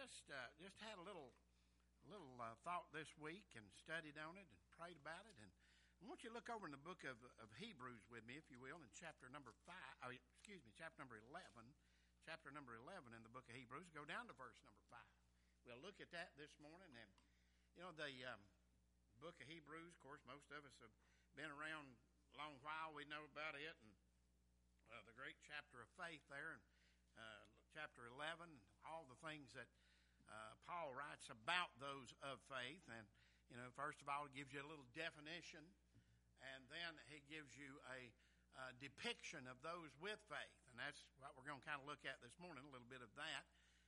just had a little thought this week and studied on it and prayed about it. And I want you to look over in the book of Hebrews with me, if you will, in chapter number 11. Chapter number 11 in the book of Hebrews. Go down to verse number 5. We'll look at that this morning. And, the book of Hebrews, of course, most of us have been around a long while. We know about it. And the great chapter of faith there, and chapter 11, all the things that Paul writes about those of faith. And, first of all, he gives you a little definition, and then he gives you a depiction of those with faith. And that's what we're going to kind of look at this morning, a little bit of that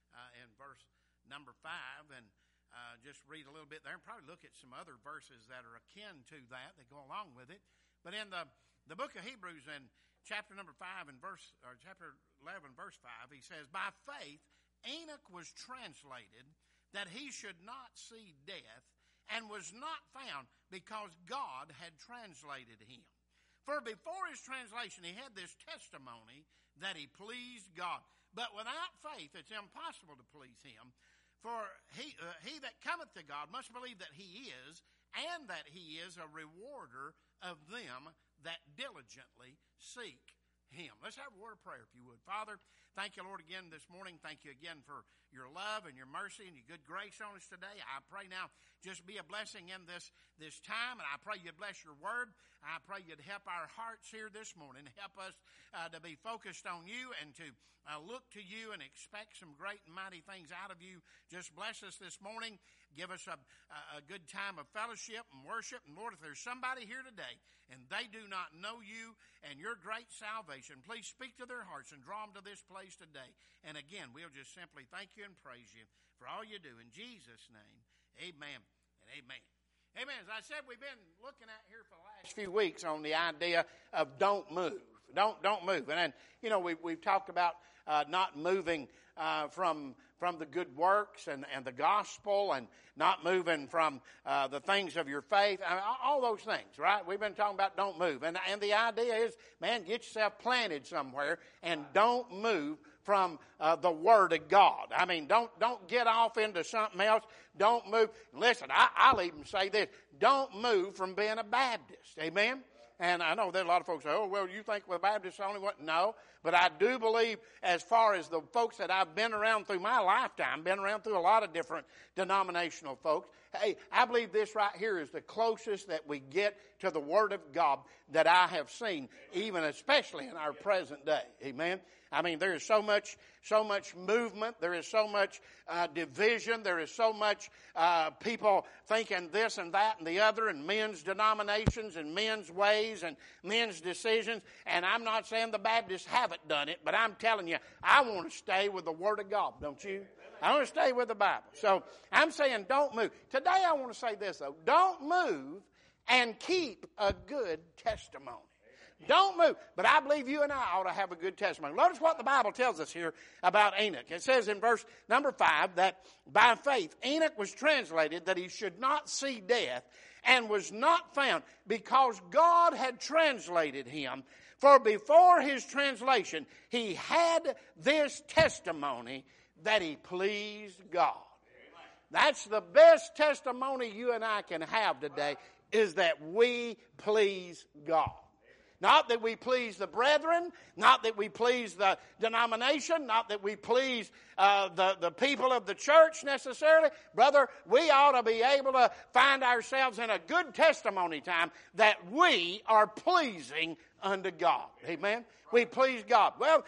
in verse number 5, and just read a little bit there and probably look at some other verses that are akin to that go along with it. But in the book of Hebrews, in chapter number 5 and chapter 11, verse 5, he says, "By faith Enoch was translated that he should not see death, and was not found because God had translated him. For before his translation he had this testimony that he pleased God. But without faith it's impossible to please him. For he that cometh to God must believe that he is, and that he is a rewarder of them that diligently seek him." Let's have a word of prayer, if you would. Father, thank you, Lord, again this morning. Thank you again for your love and your mercy and your good grace on us today. I pray now just be a blessing in this time, and I pray you'd bless your word. I pray you'd help our hearts here this morning. Help us to be focused on you and to look to you and expect some great and mighty things out of you. Just bless us this morning. Give us a good time of fellowship and worship. And Lord, if there's somebody here today and they do not know you and your great salvation, please speak to their hearts and draw them to this place today. And again, we'll just simply thank you and praise you for all you do. In Jesus' name, amen and amen. Amen. As I said, we've been looking at here for the last few weeks on the idea of don't move. Don't move. And then, we've talked about not moving from the good works and the gospel, and not moving from the things of your faith. I mean, all those things, right? We've been talking about don't move. And the idea is, man, get yourself planted somewhere and don't move from the Word of God. I mean, don't get off into something else. Don't move. Listen, I'll even say this. Don't move from being a Baptist. Amen? And I know that a lot of folks say, "Oh, well, you think the Baptists only what?" No, but I do believe, as far as the folks that I've been around through my lifetime, been around through a lot of different denominational folks. Hey, I believe this right here is the closest that we get to the Word of God that I have seen, even especially in our present day. Amen. I mean, there is so much movement. There is so much division. There is so much people thinking this and that and the other, and men's denominations and men's ways and men's decisions. And I'm not saying the Baptists haven't done it, but I'm telling you, I want to stay with the Word of God, don't you? I want to stay with the Bible. So I'm saying don't move. Today I want to say this, though. Don't move and keep a good testimony. Don't move. But I believe you and I ought to have a good testimony. Notice what the Bible tells us here about Enoch. It says in verse number 5 that by faith Enoch was translated that he should not see death, and was not found because God had translated him. For before his translation he had this testimony that he pleased God. That's the best testimony you and I can have today, is that we please God. Not that we please the brethren, not that we please the denomination, not that we please the people of the church necessarily. Brother, we ought to be able to find ourselves in a good testimony time that we are pleasing unto God. Amen? We please God. Well,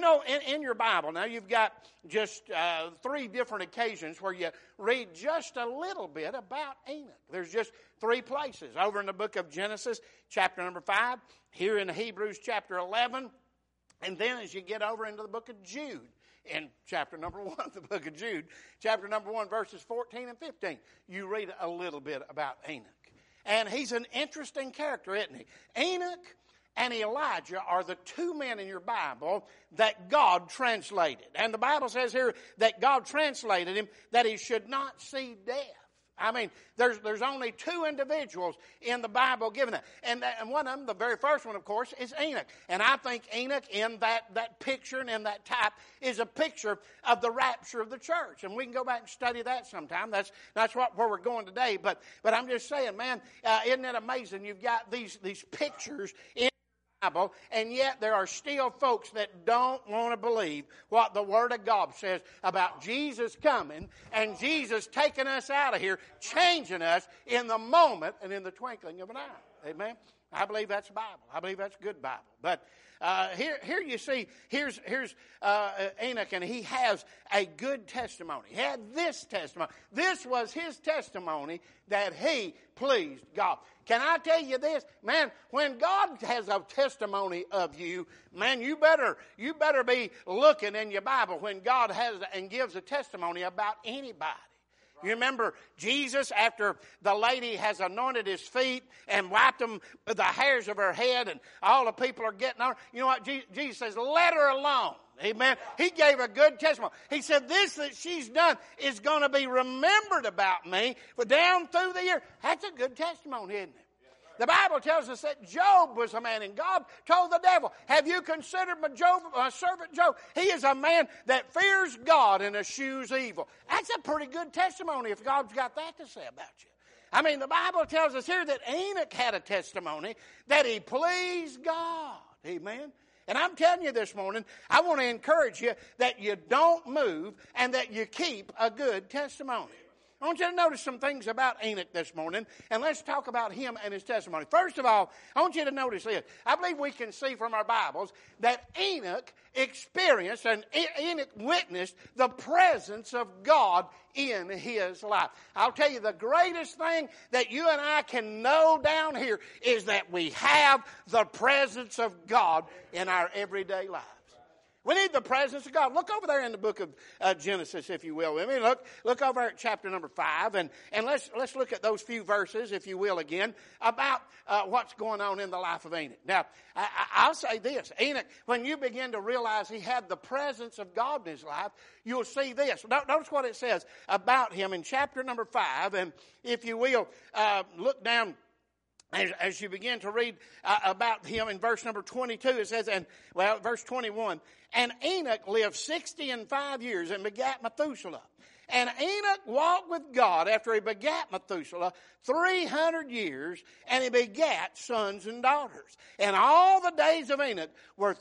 in your Bible, now you've got just 3 different occasions where you read just a little bit about Enoch. There's just 3 places. Over in the book of Genesis, chapter number 5, here in Hebrews chapter 11, and then as you get over into the book of Jude, in chapter number 1, the book of Jude, chapter number 1, verses 14 and 15, you read a little bit about Enoch. And he's an interesting character, isn't he? Enoch and Elijah are the 2 men in your Bible that God translated. And the Bible says here that God translated him that he should not see death. I mean, there's only two individuals in the Bible given that. And one of them, the very first one, of course, is Enoch. And I think Enoch in that picture and in that type is a picture of the rapture of the church. And we can go back and study that sometime. That's where we're going today. But I'm just saying, man, isn't it amazing? You've got these pictures in Bible, and yet there are still folks that don't want to believe what the Word of God says about Jesus coming and Jesus taking us out of here, changing us in the moment and in the twinkling of an eye. Amen? I believe that's Bible. I believe that's good Bible. But here you see, here's Enoch, and he has a good testimony. He had this testimony. This was his testimony that he pleased God. Can I tell you this? Man, when God has a testimony of you, man, you better be looking in your Bible when God has and gives a testimony about anybody. You remember Jesus, after the lady has anointed his feet and wiped them with the hairs of her head, and all the people are getting on her. You know what? Jesus says, let her alone. Amen. He gave a good testimony. He said, this that she's done is going to be remembered about me for down through the year. That's a good testimony, isn't it? The Bible tells us that Job was a man, and God told the devil, have you considered my servant Job? He is a man that fears God and eschews evil. That's a pretty good testimony if God's got that to say about you. I mean, the Bible tells us here that Enoch had a testimony that he pleased God. Amen. And I'm telling you this morning, I want to encourage you that you don't move and that you keep a good testimony. I want you to notice some things about Enoch this morning, and let's talk about him and his testimony. First of all, I want you to notice this. I believe we can see from our Bibles that Enoch experienced and Enoch witnessed the presence of God in his life. I'll tell you, the greatest thing that you and I can know down here is that we have the presence of God in our everyday lives. We need the presence of God. Look over there in the book of Genesis, if you will. I mean, look over at chapter number 5, and let's look at those few verses, if you will, again, about what's going on in the life of Enoch. Now, I'll say this. Enoch, when you begin to realize he had the presence of God in his life, you'll see this. Notice what it says about him in chapter number 5, and if you will, look down. As you begin to read about him in verse number 22, it says, verse 21, and Enoch lived 65 years and begat Methuselah. And Enoch walked with God after he begat Methuselah 300 years, and he begat sons and daughters. And all the days of Enoch were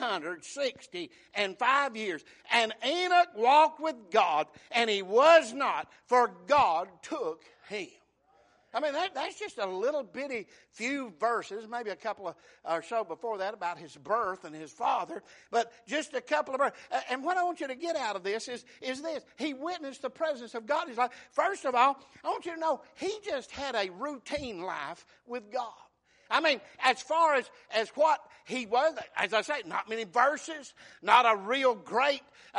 365 years. And Enoch walked with God, and he was not, for God took him. I mean, that's just a little bitty few verses, maybe a couple of or so before that about his birth and his father, but just a couple of verses. And what I want you to get out of this is this. He witnessed the presence of God in his life. First of all, I want you to know he just had a routine life with God. I mean, as far as what he was, as I say, not many verses, not a real great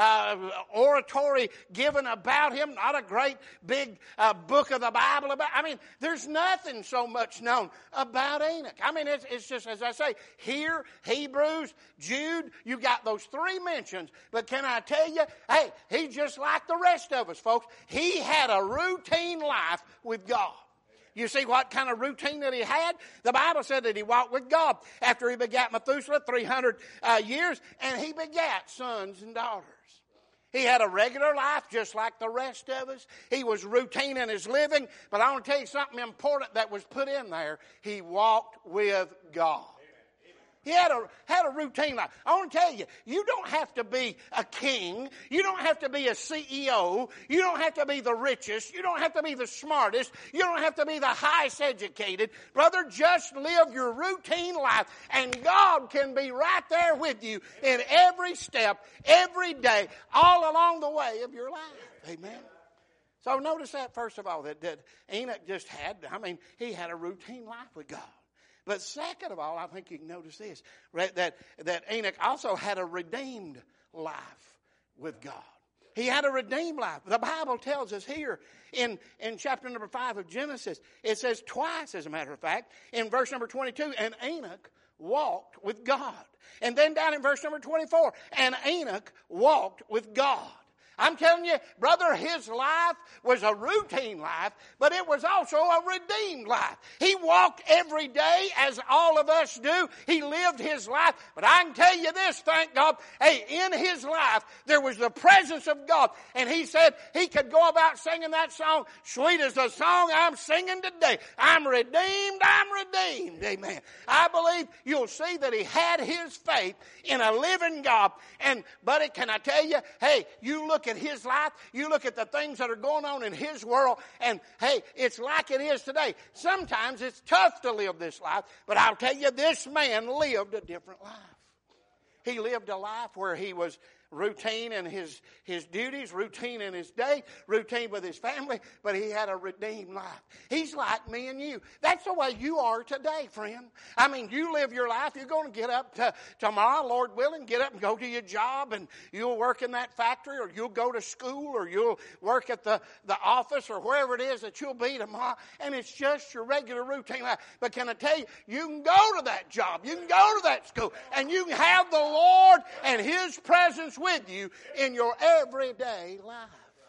oratory given about him, not a great big book of the Bible about. I mean, there's nothing so much known about Enoch. I mean, it's just, as I say, here, Hebrews, Jude, you got those three mentions. But can I tell you, hey, he's just like the rest of us, folks. He had a routine life with God. You see what kind of routine that he had? The Bible said that he walked with God after he begat Methuselah 300 years, and he begat sons and daughters. He had a regular life just like the rest of us. He was routine in his living, but I want to tell you something important that was put in there. He walked with God. He had a routine life. I want to tell you, you don't have to be a king. You don't have to be a CEO. You don't have to be the richest. You don't have to be the smartest. You don't have to be the highest educated. Brother, just live your routine life, and God can be right there with you in every step, every day, all along the way of your life. Amen. So notice that, first of all, that Enoch just had, he had a routine life with God. But second of all, I think you can notice this, right, that Enoch also had a redeemed life with God. He had a redeemed life. The Bible tells us here in chapter number 5 of Genesis, it says twice, as a matter of fact, in verse number 22, and Enoch walked with God. And then down in verse number 24, and Enoch walked with God. I'm telling you, brother, his life was a routine life, but it was also a redeemed life. He walked every day as all of us do. He lived his life. But I can tell you this, thank God, hey, in his life, there was the presence of God. And he said he could go about singing that song, sweet as the song I'm singing today. I'm redeemed, I'm redeemed. Amen. I believe you'll see that he had his faith in a living God. And, buddy, can I tell you, hey, you look at his life, you look at the things that are going on in his world, and hey, it's like it is today. Sometimes it's tough to live this life, but I'll tell you, this man lived a different life. He lived a life where he was routine in his duties, routine in his day, routine with his family, but he had a redeemed life. He's like me and you. That's the way you are today, friend. I mean, you live your life. You're going to get up tomorrow, Lord willing, get up and go to your job, and you'll work in that factory, or you'll go to school, or you'll work at the office, or wherever it is that you'll be tomorrow, and it's just your regular routine life. But can I tell you, you can go to that job, you can go to that school, and you can have the Lord and his presence with you in your everyday life.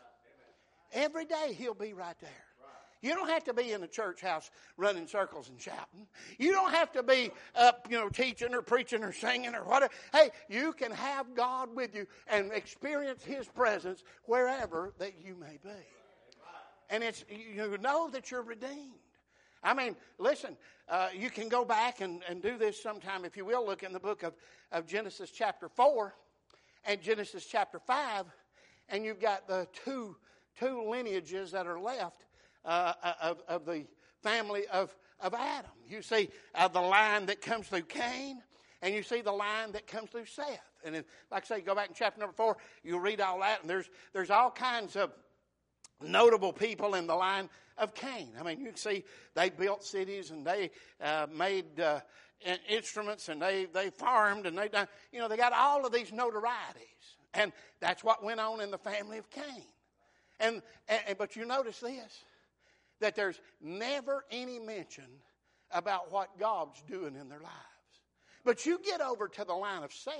Every day he'll be right there. You don't have to be in the church house running circles and shouting. You don't have to be up, teaching or preaching or singing or whatever. Hey, you can have God with you and experience his presence wherever that you may be. And you know that you're redeemed. I mean, listen, you can go back and do this sometime, if you will. Look in the book of Genesis chapter 4 and Genesis chapter 5, and you've got the two lineages that are left of the family of Adam. You see the line that comes through Cain, and you see the line that comes through Seth. And like I say, go back in chapter number 4, you'll read all that, and there's all kinds of notable people in the line of Cain. I mean, you can see they built cities, and they made instruments, and they farmed, and they got all of these notorieties. And that's what went on in the family of Cain. But you notice this, that there's never any mention about what God's doing in their lives. But you get over to the line of Seth,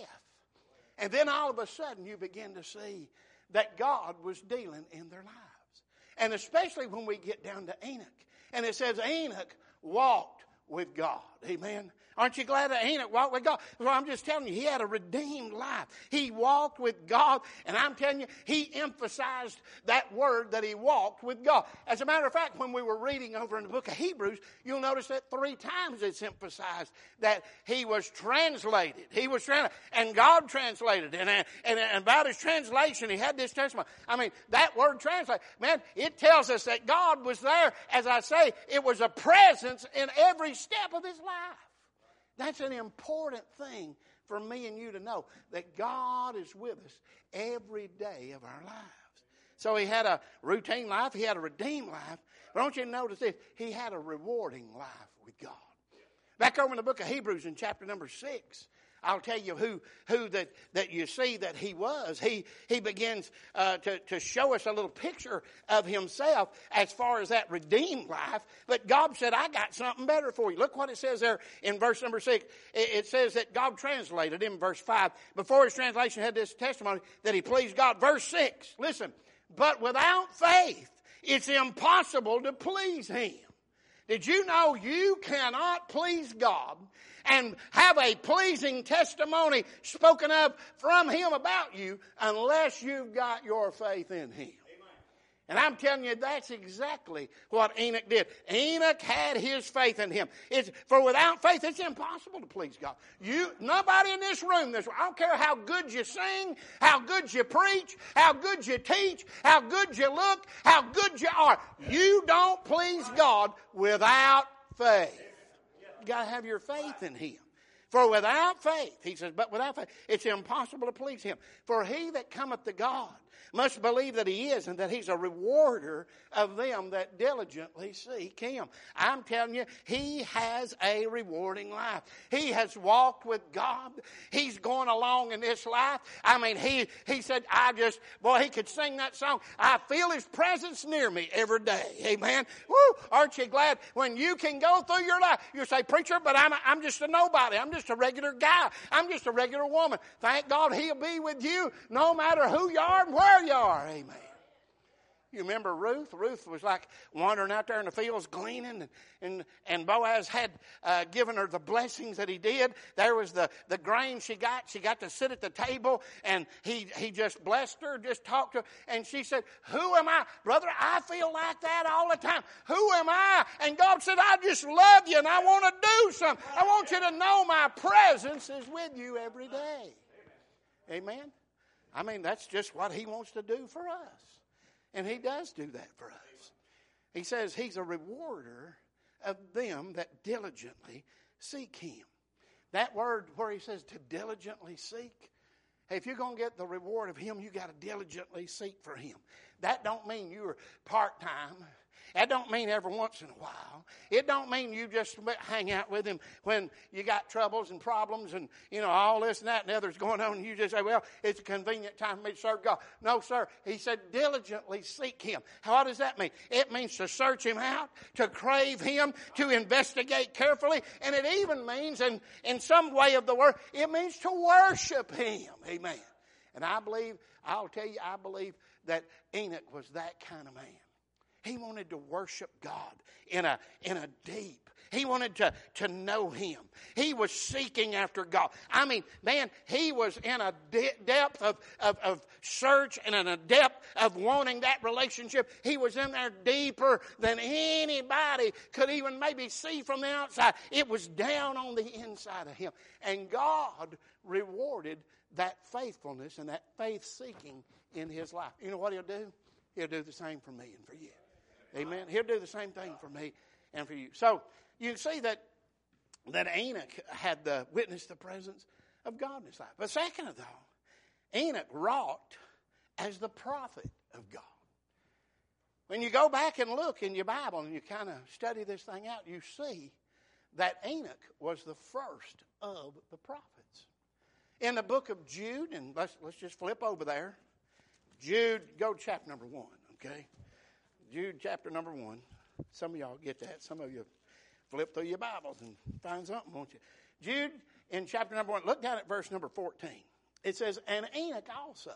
and then all of a sudden you begin to see that God was dealing in their lives. And especially when we get down to Enoch. And it says Enoch walked with God. Amen. Aren't you glad that Enoch walked with God? Well, I'm just telling you, he had a redeemed life. He walked with God, and I'm telling you, he emphasized that word that he walked with God. As a matter of fact, when we were reading over in the book of Hebrews, you'll notice that 3 times it's emphasized that he was translated. He was translated, and God translated. And about his translation, he had this testimony. I mean, that word translate, man, it tells us that God was there. As I say, it was a presence in every step of his life. That's an important thing for me and you to know, that God is with us every day of our lives. So he had a routine life. He had a redeemed life. But I want you to notice this. He had a rewarding life with God. Back over in the book of Hebrews in chapter number 6, I'll tell you who that you see that he was. He begins to show us a little picture of himself as far as that redeemed life. But God said, I got something better for you. Look what it says there in verse number 6. It says that God translated in verse 5. Before his translation had this testimony that he pleased God. Verse 6, listen. But without faith, it's impossible to please him. Did you know you cannot please God and have a pleasing testimony spoken of from him about you unless you've got your faith in him? And I'm telling you, that's exactly what Enoch did. Enoch had his faith in him. For without faith, it's impossible to please God. Nobody in this room, I don't care how good you sing, how good you preach, how good you teach, how good you look, how good you are. You don't please God without faith. You got to have your faith in him. For without faith, he says, but without faith, it's impossible to please him. For he that cometh to God must believe that he is, and that he's a rewarder of them that diligently seek him. I'm telling you, he has a rewarding life. He has walked with God. He's going along in this life. I mean, he said, he could sing that song. I feel his presence near me every day. Amen. Woo! Aren't you glad when you can go through your life? You say, preacher, but I'm just a nobody. I'm just just a regular guy. I'm just a regular woman. Thank God He'll be with you no matter who you are and where you are. Amen. You remember Ruth? Ruth was like wandering out there in the fields gleaning, and Boaz had given her the blessings that he did. There was the grain she got. She got to sit at the table, and he just blessed her, just talked to her. And she said, who am I? Brother, I feel like that all the time. Who am I? And God said, I just love you, and I want to do something. I want you to know my presence is with you every day. Amen? I mean, that's just what He wants to do for us. And He does do that for us. He says He's a rewarder of them that diligently seek Him. That word where He says to diligently seek, hey, if you're going to get the reward of Him, you got to diligently seek for Him. That don't mean you're part-time. That don't mean every once in a while. It don't mean you just hang out with Him when you got troubles and problems and, all this and that and the other's going on. And you just say, well, it's a convenient time for me to serve God. No, sir. He said, diligently seek Him. What does that mean? It means to search Him out, to crave Him, to investigate carefully. And it even means, in some way of the word, it means to worship Him. Amen. And I believe that Enoch was that kind of man. He wanted to worship God in a deep. He wanted to know Him. He was seeking after God. I mean, man, he was in a depth of search and in a depth of wanting that relationship. He was in there deeper than anybody could even maybe see from the outside. It was down on the inside of him. And God rewarded that faithfulness and that faith-seeking in his life. You know what He'll do? He'll do the same for me and for you. Amen. He'll do the same thing for me and for you. So you can see that Enoch had witnessed the presence of God in his life. But second of all, Enoch wrought as the prophet of God. When you go back and look in your Bible and you kind of study this thing out, you see that Enoch was the first of the prophets. In the book of Jude, and let's just flip over there. Jude, go to chapter number 1, okay? Jude chapter number 1. Some of y'all get that. Some of you flip through your Bibles and find something, won't you? Jude in chapter number 1. Look down at verse number 14. It says, and Enoch also,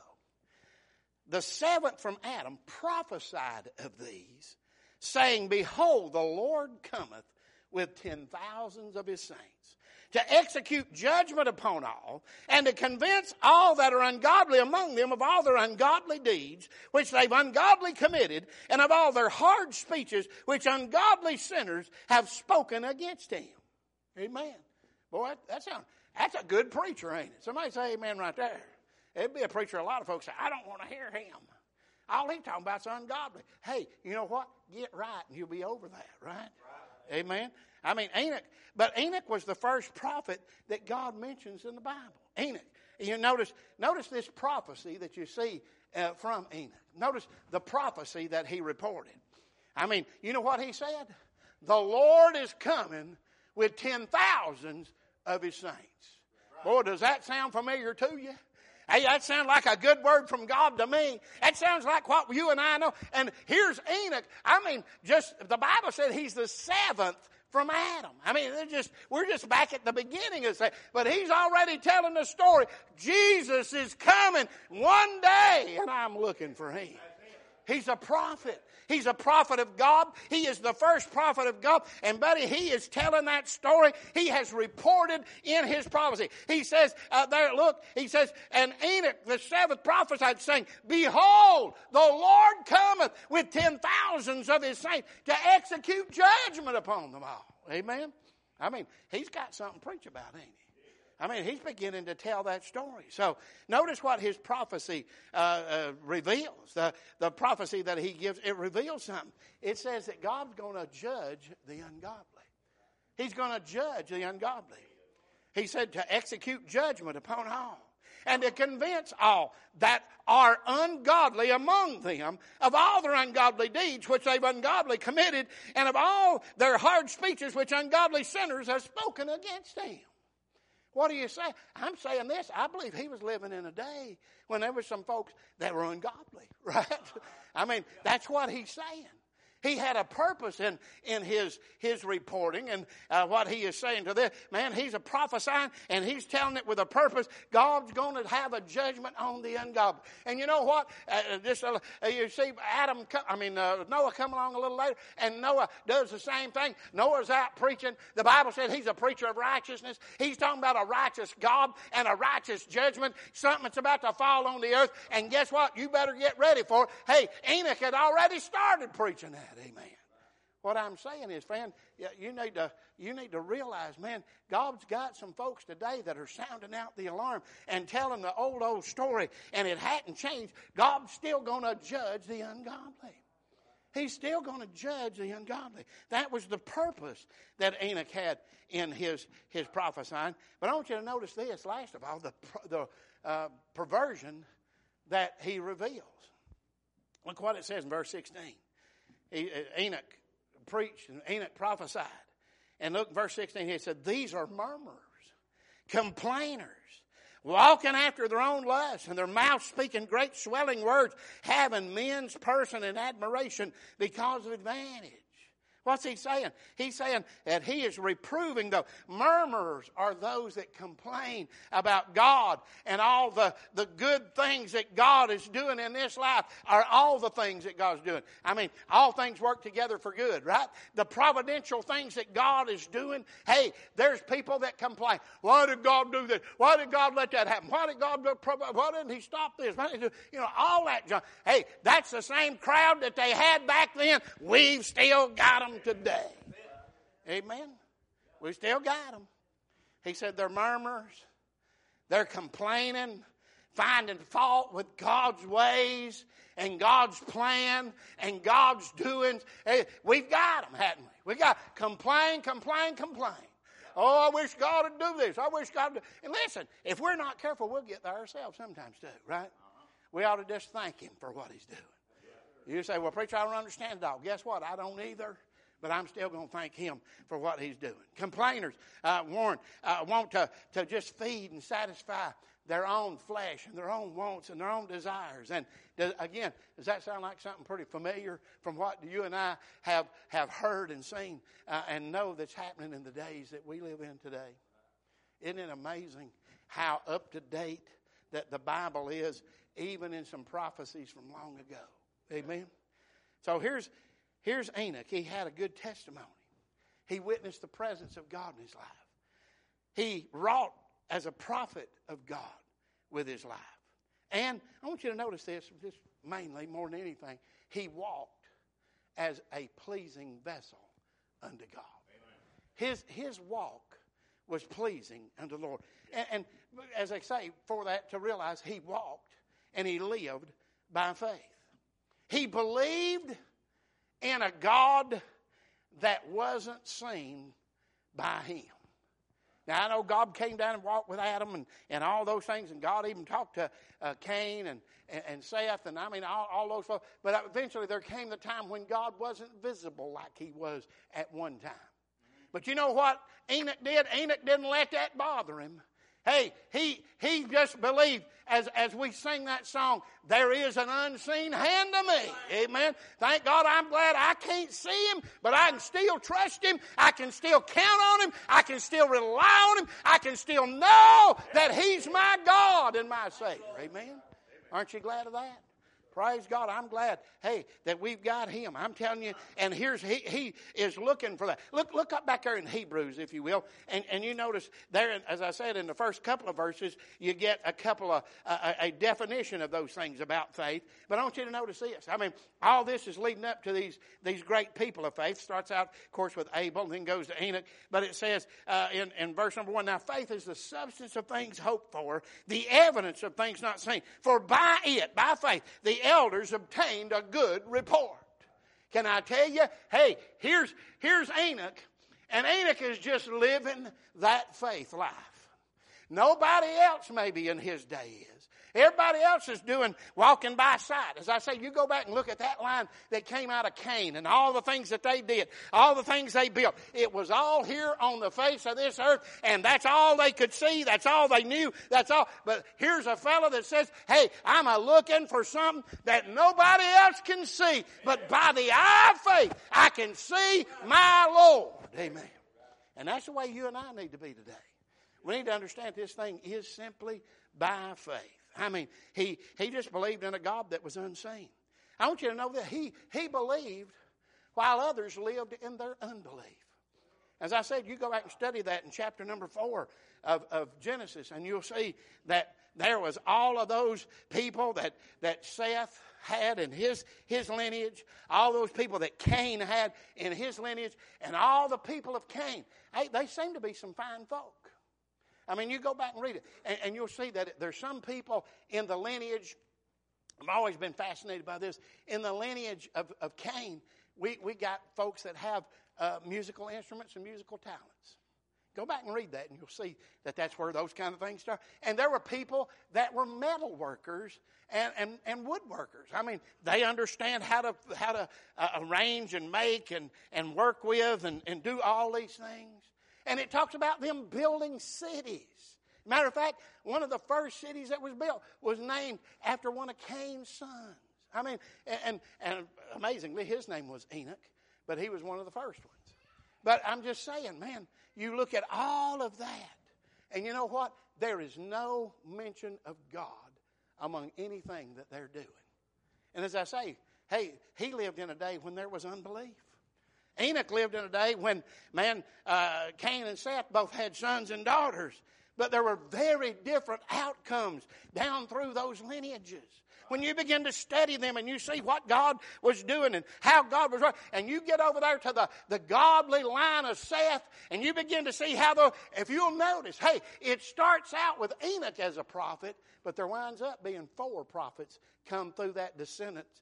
the seventh from Adam, prophesied of these, saying, behold, the Lord cometh with 10,000s of His saints, to execute judgment upon all, and to convince all that are ungodly among them of all their ungodly deeds, which they've ungodly committed, and of all their hard speeches, which ungodly sinners have spoken against Him. Amen. Boy, that's a good preacher, ain't it? Somebody say amen right there. It'd be a preacher a lot of folks say, I don't want to hear him. All he's talking about is ungodly. Hey, you know what? Get right and you'll be over that, right? Amen. I mean, Enoch was the first prophet that God mentions in the Bible. Enoch. You notice this prophecy that you see from Enoch. Notice the prophecy that he reported. I mean, you know what he said? The Lord is coming with 10,000s of His saints. Boy, does that sound familiar to you? Hey, that sounds like a good word from God to me. That sounds like what you and I know. And here's Enoch. I mean, the Bible said he's the seventh from Adam. I mean, we're just back at the beginning of that. But he's already telling the story. Jesus is coming one day, and I'm looking for Him. He's a prophet. He's a prophet of God. He is the first prophet of God. And buddy, he is telling that story. He has reported in his prophecy. He says, he says, and Enoch, the seventh prophesied, saying, behold, the Lord cometh with 10,000s of His saints to execute judgment upon them all. Amen? I mean, he's got something to preach about, ain't he? I mean, he's beginning to tell that story. So notice what his prophecy reveals. The prophecy that he gives, it reveals something. It says that God's going to judge the ungodly. He's going to judge the ungodly. He said to execute judgment upon all, and to convince all that are ungodly among them of all their ungodly deeds which they've ungodly committed, and of all their hard speeches which ungodly sinners have spoken against Him. What do you say? I'm saying this. I believe he was living in a day when there were some folks that were ungodly, right? I mean, that's what he's saying. He had a purpose in his reporting and what he is saying to this. Man, he's a prophesying and he's telling it with a purpose. God's going to have a judgment on the ungodly. And you know what? You see Noah come along a little later, and Noah does the same thing. Noah's out preaching. The Bible said he's a preacher of righteousness. He's talking about a righteous God and a righteous judgment. Something that's about to fall on the earth. And guess what? You better get ready for it. Hey, Enoch had already started preaching that. Amen. What I'm saying is, friend, you need to realize, man, God's got some folks today that are sounding out the alarm and telling the old story, and it hadn't changed. God's still going to judge the ungodly. He's still going to judge the ungodly. That was the purpose that Enoch had in his prophesying. But I want you to notice this, last of all, the perversion that he reveals. Look what it says in verse 16. Enoch preached and Enoch prophesied. And look, verse 16, he said, these are murmurers, complainers, walking after their own lusts, and their mouths speaking great swelling words, having men's person in admiration because of advantage. What's he saying? He's saying that he is reproving the murmurers are those that complain about God and all the good things that God is doing in this life are all the things that God's doing. I mean, all things work together for good, right? The providential things that God is doing. Hey, there's people that complain. Why did God do this? Why did God let that happen? Why did God do? Why didn't he stop this? Why didn't he do, all that junk. Hey, that's the same crowd that they had back then. We've still got them today. Amen. We still got them. He said they're murmurers. They're complaining, finding fault with God's ways and God's plan and God's doings. Hey, we've got them, haven't we? We got complain. Oh, I wish God would do this. I wish God would. And listen, if we're not careful, we'll get there ourselves sometimes too, right? We ought to just thank him for what he's doing. You say, well, preacher, I don't understand it all. Guess what? I don't either. But I'm still going to thank him for what he's doing. Complainers want to just feed and satisfy their own flesh and their own wants and their own desires. And again, does that sound like something pretty familiar from what you and I have heard and seen and know that's happening in the days that we live in today? Isn't it amazing how up to date that the Bible is, even in some prophecies from long ago? Amen? So here's Enoch. He had a good testimony. He witnessed the presence of God in his life. He wrought as a prophet of God with his life. And I want you to notice this, just mainly more than anything, he walked as a pleasing vessel unto God. His walk was pleasing unto the Lord. And as I say, for that to realize he walked and he lived by faith. He believed in a God that wasn't seen by him. Now, I know God came down and walked with Adam and all those things, and God even talked to Cain and Seth, and I mean, all those folks. But eventually there came the time when God wasn't visible like he was at one time. But you know what Enoch did? Enoch didn't let that bother him. Hey, he just believed, as we sing that song, there is an unseen hand to me. Amen. Thank God, I'm glad I can't see him, but I can still trust him. I can still count on him. I can still rely on him. I can still know that he's my God and my Savior. Amen. Aren't you glad of that? Praise God. I'm glad, hey, that we've got him. I'm telling you, and here's he is looking for that. Look up back there in Hebrews, if you will, and you notice there, as I said, in the first couple of verses, you get a couple of a definition of those things about faith. But I want you to notice this. I mean, all this is leading up to these great people of faith. Starts out, of course, with Abel, and then goes to Enoch. But it says in verse number 1, now faith is the substance of things hoped for, the evidence of things not seen. For by it, by faith, the elders obtained a good report. Can I tell you? Hey, here's Enoch, and Enoch is just living that faith life. Nobody else maybe in his day is. Everybody else is doing walking by sight. As I say, you go back and look at that line that came out of Cain and all the things that they did, all the things they built. It was all here on the face of this earth, and that's all they could see. That's all they knew. That's all. But here's a fellow that says, hey, I'm looking for something that nobody else can see. But by the eye of faith, I can see my Lord. Amen. And that's the way you and I need to be today. We need to understand this thing is simply by faith. I mean, he just believed in a God that was unseen. I want you to know that he believed while others lived in their unbelief. As I said, you go back and study that in chapter number 4 of Genesis, and you'll see that there was all of those people that Seth had in his lineage, all those people that Cain had in his lineage, and all the people of Cain. Hey, they seem to be some fine folk. I mean, you go back and read it, and you'll see that there's some people in the lineage. I've always been fascinated by this. In the lineage of Cain, we got folks that have musical instruments and musical talents. Go back and read that, and you'll see that that's where those kind of things start. And there were people that were metal workers and woodworkers. I mean, they understand how to arrange and make and work with and do all these things. And it talks about them building cities. Matter of fact, one of the first cities that was built was named after one of Cain's sons. I mean, and amazingly, his name was Enoch, but he was one of the first ones. But I'm just saying, man, you look at all of that, and you know what? There is no mention of God among anything that they're doing. And as I say, hey, he lived in a day when there was unbelief. Enoch lived in a day when, Cain and Seth both had sons and daughters. But there were very different outcomes down through those lineages. When you begin to study them and you see what God was doing and how God was running, and you get over there to the godly line of Seth, and you begin to see how, if you'll notice, hey, it starts out with Enoch as a prophet, but there winds up being 4 prophets come through that descendants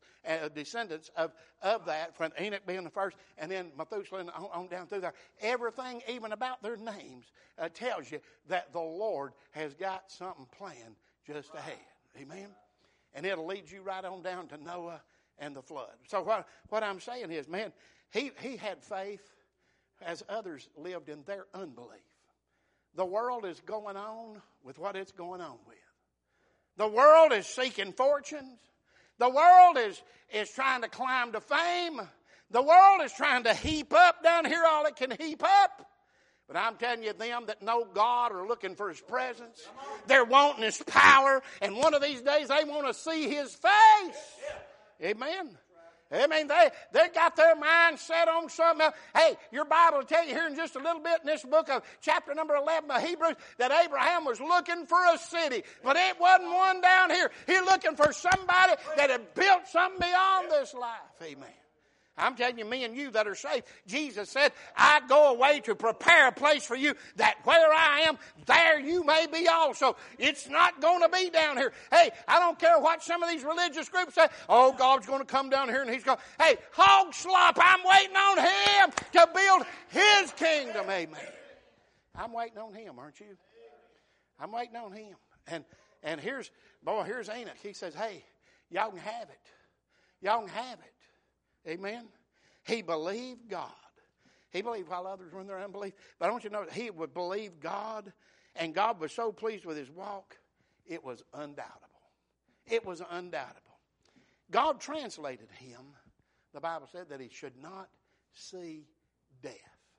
of that, from Enoch being the first, and then Methuselah on down through there. Everything, even about their names, tells you that the Lord has got something planned just ahead. Amen? And it'll lead you right on down to Noah and the flood. So what I'm saying is, man, he had faith as others lived in their unbelief. The world is going on with what it's going on with. The world is seeking fortunes. The world is trying to climb to fame. The world is trying to heap up down here all it can heap up. But I'm telling you, them that know God are looking for His presence. They're wanting His power. And one of these days they want to see His face. Amen. Amen. They got their mind set on something else. Hey, your Bible will tell you here in just a little bit in this book of chapter number 11 of Hebrews that Abraham was looking for a city. But it wasn't one down here. He's looking for somebody that had built something beyond this life. Amen. I'm telling you, me and you that are saved, Jesus said, I go away to prepare a place for you, that where I am, there you may be also. It's not going to be down here. Hey, I don't care what some of these religious groups say. Oh, God's going to come down here and He's going, hey, hog slop, I'm waiting on Him to build His kingdom. Amen. I'm waiting on Him, aren't you? I'm waiting on Him. And here's Enoch. He says, hey, y'all can have it. Y'all can have it. Amen. He believed God. He believed while others were in their unbelief. But I want you to know that he would believe God, and God was so pleased with his walk, it was undoubtable. It was undoubtable. God translated him, the Bible said, that he should not see death.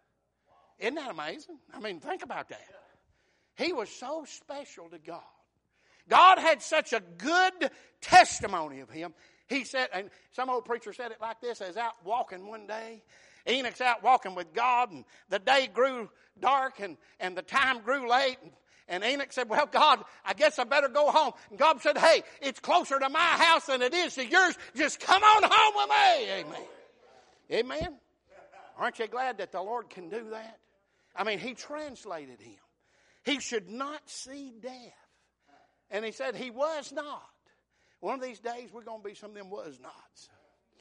Isn't that amazing? I mean, think about that. He was so special to God. God had such a good testimony of him. He said, and some old preacher said it like this, I was out walking one day. Enoch's out walking with God, and the day grew dark, and the time grew late. And Enoch said, well, God, I guess I better go home. And God said, hey, it's closer to my house than it is to yours. Just come on home with me. Amen. Amen. Aren't you glad that the Lord can do that? I mean, He translated him. He should not see death. And He said he was not. One of these days, we're going to be some of them was nots.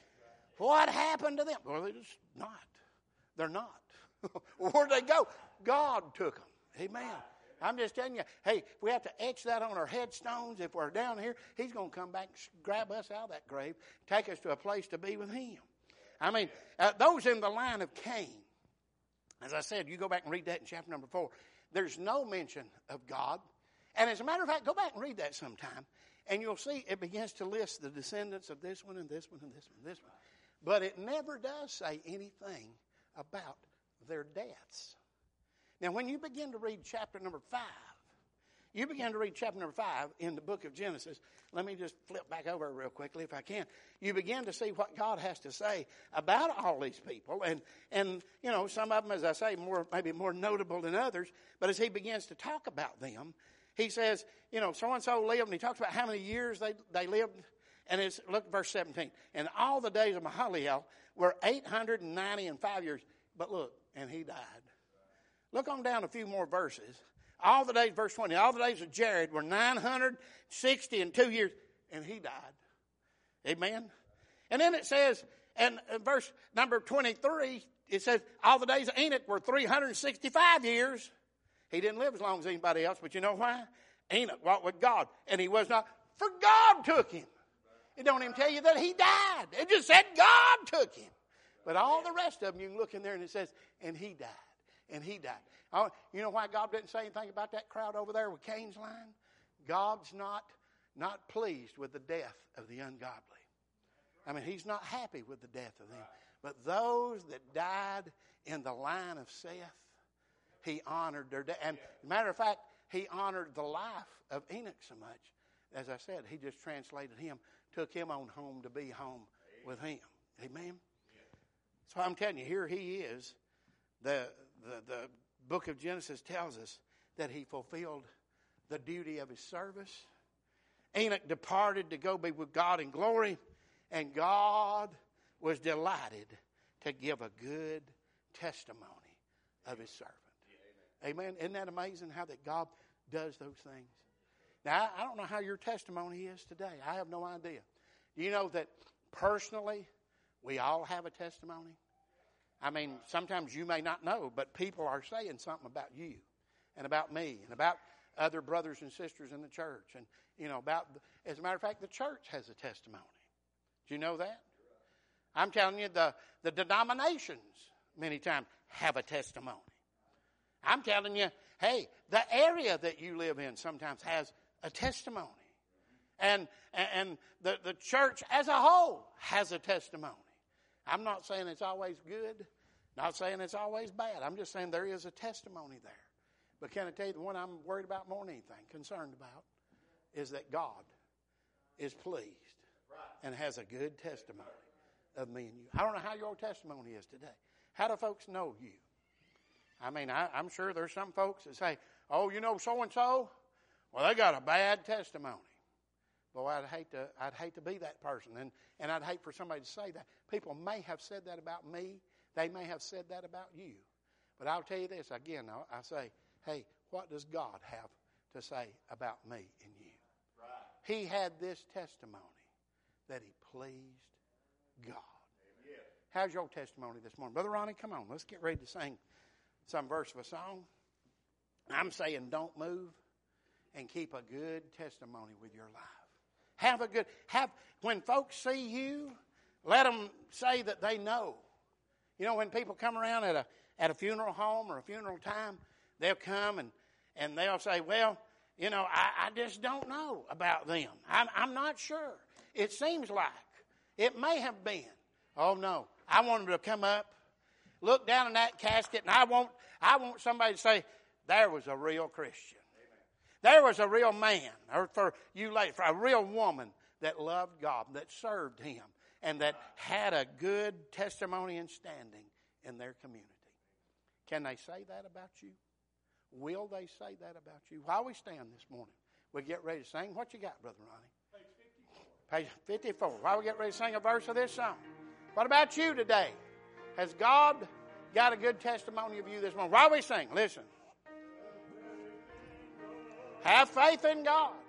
What happened to them? Well, they're just not. They're not. Where'd they go? God took them. Amen. I'm just telling you, hey, if we have to etch that on our headstones, if we're down here, he's going to come back and grab us out of that grave, take us to a place to be with him. I mean, those in the line of Cain, as I said, you go back and read that in chapter number 4. There's no mention of God. And as a matter of fact, go back and read that sometime, and you'll see it begins to list the descendants of this one and this one and this one and this one. But it never does say anything about their deaths. Now, when you begin to read chapter number 5, in the book of Genesis. Let me just flip back over real quickly if I can. You begin to see what God has to say about all these people. And you know, some of them, as I say, maybe more notable than others. But as he begins to talk about them, he says, you know, so-and-so lived, and he talks about how many years they lived. And look at verse 17. And all the days of Mahalalel were 895 years. But look, and he died. Look on down a few more verses. All the days, verse 20, all the days of Jared were 962 years, and he died. Amen? And then it says, and verse number 23, it says, all the days of Enoch were 365 years. He didn't live as long as anybody else, but you know why? Enoch walked with God, and he was not, for God took him. It don't even tell you that he died. It just said God took him. But all the rest of them, you can look in there, and it says, and he died. And he died. Oh, you know why God didn't say anything about that crowd over there with Cain's line? God's not pleased with the death of the ungodly. I mean, he's not happy with the death of them. But those that died in the line of Seth, he honored their death. And as a matter of fact, he honored the life of Enoch so much. As I said, he just translated him, took him on home to be home with him. Amen? So I'm telling you, here he is. The book of Genesis tells us that he fulfilled the duty of his service. Enoch departed to go be with God in glory, and God was delighted to give a good testimony of his servant. Amen. Isn't that amazing how that God does those things? Now, I don't know how your testimony is today. I have no idea. Do you know that personally we all have a testimony? I mean, sometimes you may not know, but people are saying something about you and about me and about other brothers and sisters in the church. And, you know, as a matter of fact, the church has a testimony. Do you know that? I'm telling you, the denominations many times have a testimony. I'm telling you, hey, the area that you live in sometimes has a testimony. And the church as a whole has a testimony. I'm not saying it's always good, not saying it's always bad. I'm just saying there is a testimony there. But can I tell you, the one I'm worried about more than anything, concerned about, is that God is pleased and has a good testimony of me and you. I don't know how your testimony is today. How do folks know you? I mean, I'm sure there's some folks that say, oh, you know so-and-so? Well, they got a bad testimony. Boy, I'd hate to be that person, and I'd hate for somebody to say that. People may have said that about me. They may have said that about you. But I'll tell you this, again, I say, hey, what does God have to say about me and you? Right. He had this testimony that he pleased God. Amen. How's your testimony this morning? Brother Ronnie, come on, let's get ready to sing some verse of a song. I'm saying don't move and keep a good testimony with your life. When folks see you, let them say that they know. You know, when people come around at a funeral home or a funeral time, they'll come and they'll say, well, you know, I just don't know about them. I'm not sure. It seems like it may have been. Oh, no. I want them to come up, look down in that casket, and I want somebody to say, there was a real Christian. There was a real man, or for you ladies, for a real woman that loved God, that served him, and that had a good testimony and standing in their community. Can they say that about you? Will they say that about you? While we stand this morning, we get ready to sing. What you got, Brother Ronnie? Page 54. While we get ready to sing a verse of this song. What about you today? Has God got a good testimony of you this morning? While we sing, listen. Have faith in God.